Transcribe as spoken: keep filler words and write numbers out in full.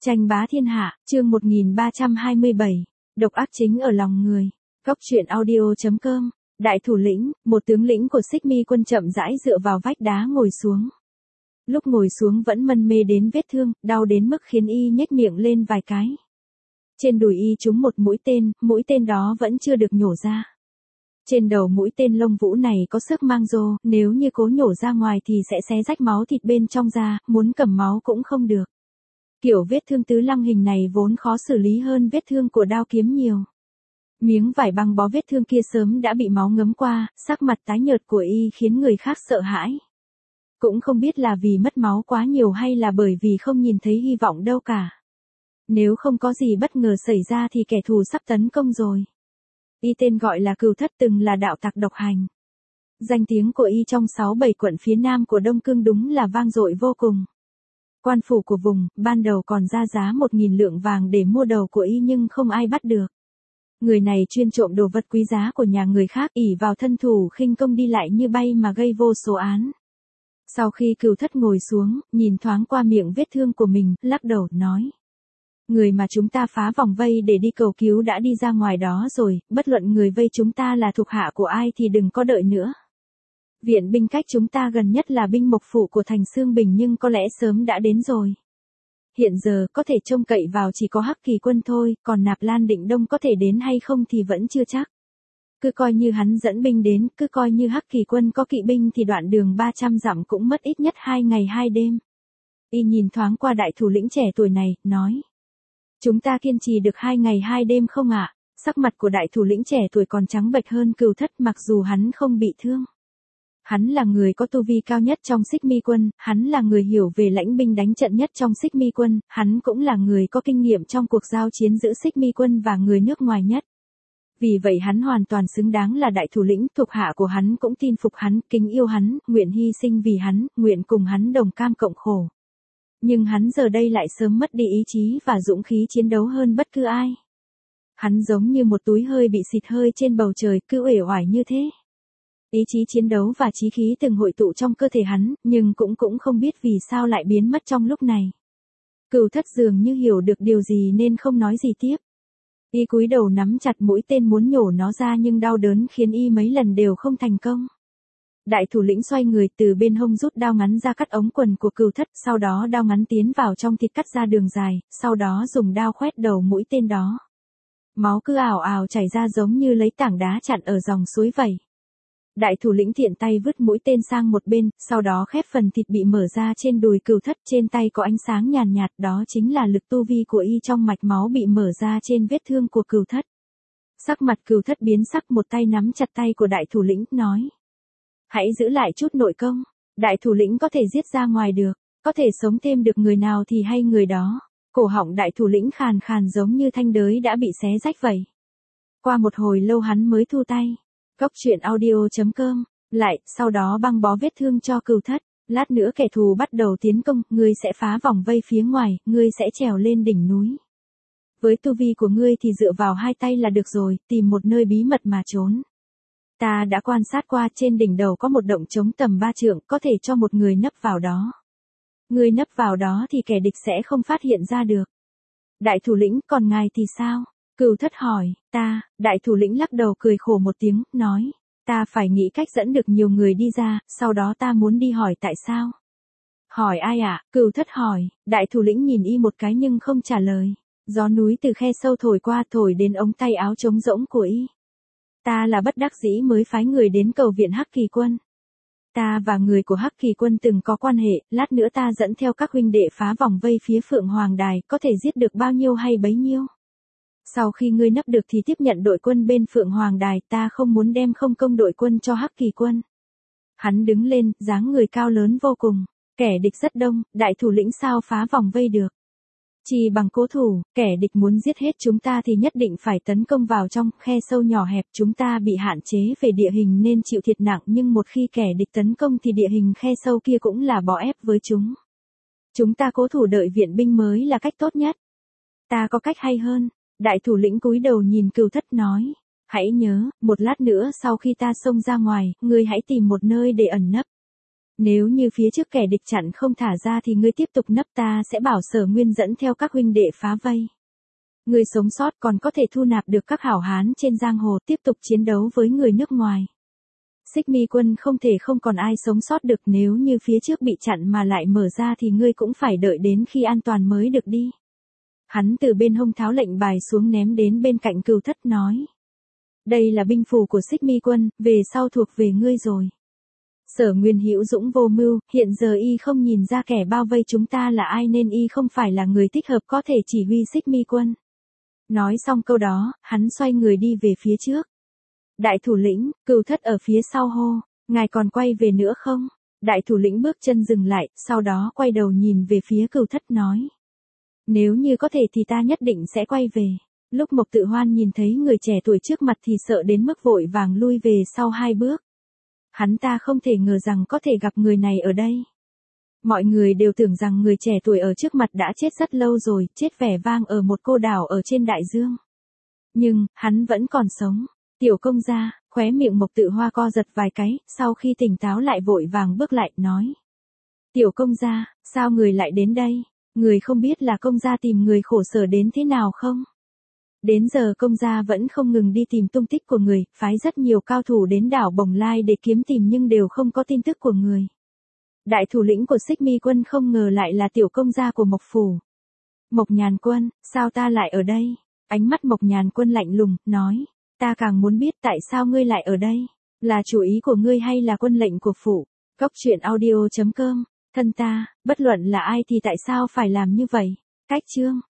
Tranh bá thiên hạ, chương một nghìn ba trăm hai mươi bảy, độc ác chính ở lòng người. Góc truyện audio chấm com. Đại thủ lĩnh, một tướng lĩnh của Xích Mi quân chậm rãi dựa vào vách đá ngồi xuống. Lúc ngồi xuống vẫn mân mê đến vết thương, đau đến mức khiến y nhếch miệng lên vài cái. Trên đùi y trúng một mũi tên, mũi tên đó vẫn chưa được nhổ ra. Trên đầu mũi tên lông vũ này có sức mang rô, nếu như cố nhổ ra ngoài thì sẽ xé rách máu thịt bên trong ra, muốn cầm máu cũng không được. Kiểu vết thương tứ lăng hình này vốn khó xử lý hơn vết thương của đao kiếm nhiều. Miếng vải băng bó vết thương kia sớm đã bị máu ngấm qua, sắc mặt tái nhợt của y khiến người khác sợ hãi. Cũng không biết là vì mất máu quá nhiều hay là bởi vì không nhìn thấy hy vọng đâu cả. Nếu không có gì bất ngờ xảy ra thì kẻ thù sắp tấn công rồi. Y tên gọi là Cừu Thất, từng là đạo tặc độc hành. Danh tiếng của y trong sáu bảy quận phía nam của Đông Cương đúng là vang dội vô cùng. Quan phủ của vùng, ban đầu còn ra giá một nghìn lượng vàng để mua đầu của y nhưng không ai bắt được. Người này chuyên trộm đồ vật quý giá của nhà người khác, ỷ vào thân thủ khinh công đi lại như bay mà gây vô số án. Sau khi Cừu Thất ngồi xuống, nhìn thoáng qua miệng vết thương của mình, lắc đầu, nói. Người mà chúng ta phá vòng vây để đi cầu cứu đã đi ra ngoài đó rồi, bất luận người vây chúng ta là thuộc hạ của ai thì đừng có đợi nữa. Viện binh cách chúng ta gần nhất là binh mộc phủ của thành Xương Bình nhưng có lẽ sớm đã đến rồi. Hiện giờ có thể trông cậy vào chỉ có Hắc Kỳ quân thôi, còn Nạp Lan Định Đông có thể đến hay không thì vẫn chưa chắc. Cứ coi như hắn dẫn binh đến, cứ coi như Hắc Kỳ quân có kỵ binh thì đoạn đường ba trăm dặm cũng mất ít nhất hai ngày hai đêm. Y nhìn thoáng qua đại thủ lĩnh trẻ tuổi này, nói. Chúng ta kiên trì được hai ngày hai đêm không ạ? Sắc mặt của đại thủ lĩnh trẻ tuổi còn trắng bệch hơn Cừu Thất mặc dù hắn không bị thương. Hắn là người có tu vi cao nhất trong Xích Mi quân, hắn là người hiểu về lãnh binh đánh trận nhất trong Xích Mi quân, hắn cũng là người có kinh nghiệm trong cuộc giao chiến giữa Xích Mi quân và người nước ngoài nhất. Vì vậy hắn hoàn toàn xứng đáng là đại thủ lĩnh, thuộc hạ của hắn cũng tin phục hắn, kính yêu hắn, nguyện hy sinh vì hắn, nguyện cùng hắn đồng cam cộng khổ. Nhưng hắn giờ đây lại sớm mất đi ý chí và dũng khí chiến đấu hơn bất cứ ai. Hắn giống như một túi hơi bị xịt hơi trên bầu trời, cứ uể oải như thế. Ý chí chiến đấu và chí khí từng hội tụ trong cơ thể hắn, nhưng cũng cũng không biết vì sao lại biến mất trong lúc này. Cừu Thất dường như hiểu được điều gì nên không nói gì tiếp. Y cúi đầu nắm chặt mũi tên muốn nhổ nó ra nhưng đau đớn khiến y mấy lần đều không thành công. Đại thủ lĩnh xoay người từ bên hông rút đao ngắn ra cắt ống quần của Cừu Thất, sau đó đao ngắn tiến vào trong thịt cắt ra đường dài, sau đó dùng đao khoét đầu mũi tên đó. Máu cứ ào ào chảy ra giống như lấy tảng đá chặn ở dòng suối vậy. Đại thủ lĩnh tiện tay vứt mũi tên sang một bên, sau đó khép phần thịt bị mở ra trên đùi Cừu Thất, trên tay có ánh sáng nhàn nhạt, đó chính là lực tu vi của y trong mạch máu bị mở ra trên vết thương của Cừu Thất. Sắc mặt Cừu Thất biến sắc, một tay nắm chặt tay của đại thủ lĩnh, nói. Hãy giữ lại chút nội công, đại thủ lĩnh có thể giết ra ngoài được, có thể sống thêm được người nào thì hay người đó. Cổ họng đại thủ lĩnh khàn khàn giống như thanh đới đã bị xé rách vậy. Qua một hồi lâu hắn mới thu tay. Góc truyện audio chấm com, lại, sau đó băng bó vết thương cho Cừu Thất. Lát nữa kẻ thù bắt đầu tiến công, ngươi sẽ phá vòng vây phía ngoài, ngươi sẽ trèo lên đỉnh núi. Với tu vi của ngươi thì dựa vào hai tay là được rồi, tìm một nơi bí mật mà trốn. Ta đã quan sát qua, trên đỉnh đầu có một động trống tầm ba trượng, có thể cho một người nấp vào đó. Ngươi nấp vào đó thì kẻ địch sẽ không phát hiện ra được. Đại thủ lĩnh, còn ngài thì sao? Cừu Thất hỏi, ta, đại thủ lĩnh lắc đầu cười khổ một tiếng, nói, ta phải nghĩ cách dẫn được nhiều người đi ra, sau đó ta muốn đi hỏi tại sao. Hỏi ai ạ? À? Cừu Thất hỏi, đại thủ lĩnh nhìn y một cái nhưng không trả lời. Gió núi từ khe sâu thổi qua, thổi đến ống tay áo trống rỗng của y. Ta là bất đắc dĩ mới phái người đến cầu viện Hắc Kỳ quân. Ta và người của Hắc Kỳ quân từng có quan hệ, lát nữa ta dẫn theo các huynh đệ phá vòng vây phía Phượng Hoàng Đài, có thể giết được bao nhiêu hay bấy nhiêu. Sau khi ngươi nấp được thì tiếp nhận đội quân bên Phượng Hoàng Đài, ta không muốn đem không công đội quân cho Hắc Kỳ quân. Hắn đứng lên, dáng người cao lớn vô cùng, kẻ địch rất đông, đại thủ lĩnh sao phá vòng vây được. Chỉ bằng cố thủ, kẻ địch muốn giết hết chúng ta thì nhất định phải tấn công vào trong, khe sâu nhỏ hẹp, chúng ta bị hạn chế về địa hình nên chịu thiệt nặng, nhưng một khi kẻ địch tấn công thì địa hình khe sâu kia cũng là bó ép với chúng. Chúng ta cố thủ đợi viện binh mới là cách tốt nhất. Ta có cách hay hơn. Đại thủ lĩnh cúi đầu nhìn Cừu Thất nói, hãy nhớ, một lát nữa sau khi ta xông ra ngoài, ngươi hãy tìm một nơi để ẩn nấp. Nếu như phía trước kẻ địch chặn không thả ra thì ngươi tiếp tục nấp, ta sẽ bảo Sở Nguyên dẫn theo các huynh đệ phá vây. Ngươi sống sót còn có thể thu nạp được các hảo hán trên giang hồ tiếp tục chiến đấu với người nước ngoài. Xích Mi quân không thể không còn ai sống sót được, nếu như phía trước bị chặn mà lại mở ra thì ngươi cũng phải đợi đến khi an toàn mới được đi. Hắn từ bên hông tháo lệnh bài xuống ném đến bên cạnh Cửu Thất nói. Đây là binh phù của Xích Mi quân, về sau thuộc về ngươi rồi. Sở Nguyên hữu dũng vô mưu, hiện giờ y không nhìn ra kẻ bao vây chúng ta là ai nên y không phải là người thích hợp có thể chỉ huy Xích Mi quân. Nói xong câu đó, hắn xoay người đi về phía trước. Đại thủ lĩnh, Cửu Thất ở phía sau hô, ngài còn quay về nữa không? Đại thủ lĩnh bước chân dừng lại, sau đó quay đầu nhìn về phía Cửu Thất nói. Nếu như có thể thì ta nhất định sẽ quay về. Lúc Mộc Tự Hoan nhìn thấy người trẻ tuổi trước mặt thì sợ đến mức vội vàng lui về sau hai bước. Hắn ta không thể ngờ rằng có thể gặp người này ở đây. Mọi người đều tưởng rằng người trẻ tuổi ở trước mặt đã chết rất lâu rồi, chết vẻ vang ở một cô đảo ở trên đại dương. Nhưng, hắn vẫn còn sống. Tiểu công gia, khóe miệng Mộc Tự Hoa co giật vài cái, sau khi tỉnh táo lại vội vàng bước lại, nói. Tiểu công gia, sao người lại đến đây? Người không biết là công gia tìm người khổ sở đến thế nào không? Đến giờ công gia vẫn không ngừng đi tìm tung tích của người, phái rất nhiều cao thủ đến đảo Bồng Lai để kiếm tìm nhưng đều không có tin tức của người. Đại thủ lĩnh của Xích Mi quân không ngờ lại là tiểu công gia của Mộc phủ. Mộc Nhàn Quân, sao ta lại ở đây? Ánh mắt Mộc Nhàn Quân lạnh lùng, nói. Ta càng muốn biết tại sao ngươi lại ở đây? Là chủ ý của ngươi hay là quân lệnh của phủ? Cốc truyện audio chấm com. Thân ta, bất luận là ai thì tại sao phải làm như vậy? Cách chương.